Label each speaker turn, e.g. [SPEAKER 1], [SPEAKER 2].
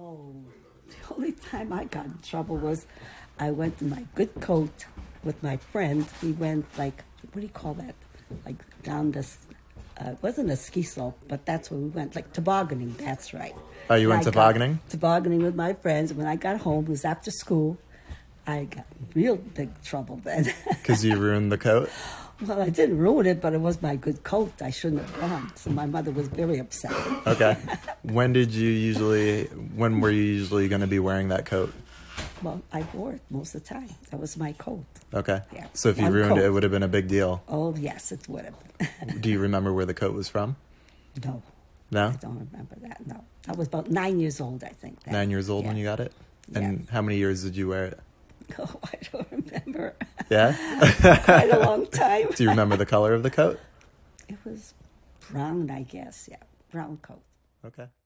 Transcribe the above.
[SPEAKER 1] Oh, the only time I got in trouble was I went in my good coat with my friend. We went like, what do you call that? Like down this, it wasn't a ski slope, but that's where we went, like tobogganing, that's right.
[SPEAKER 2] Oh, you went tobogganing?
[SPEAKER 1] Tobogganing with my friends. When I got home, it was after school. I got real big trouble then.
[SPEAKER 2] Because you ruined the coat?
[SPEAKER 1] Well, I didn't ruin it, but it was my good coat. I shouldn't have gone. So my mother was very upset.
[SPEAKER 2] Okay. When were you usually going to be wearing that coat?
[SPEAKER 1] Well, I wore it most of the time. That was my coat.
[SPEAKER 2] Okay.
[SPEAKER 1] Yeah.
[SPEAKER 2] So if you ruined it, it would have been a big deal.
[SPEAKER 1] Oh, yes, it would have.
[SPEAKER 2] Do you remember where the coat was from?
[SPEAKER 1] No.
[SPEAKER 2] No?
[SPEAKER 1] I don't remember that, no. I was about 9 years old, I think.
[SPEAKER 2] 9 years old when you got it? And
[SPEAKER 1] Yes.
[SPEAKER 2] how many years did you wear it?
[SPEAKER 1] Oh, I don't remember.
[SPEAKER 2] Yeah?
[SPEAKER 1] Quite a long time.
[SPEAKER 2] Do you remember the color of the coat?
[SPEAKER 1] It was brown, I guess. Yeah, brown coat.
[SPEAKER 2] Okay.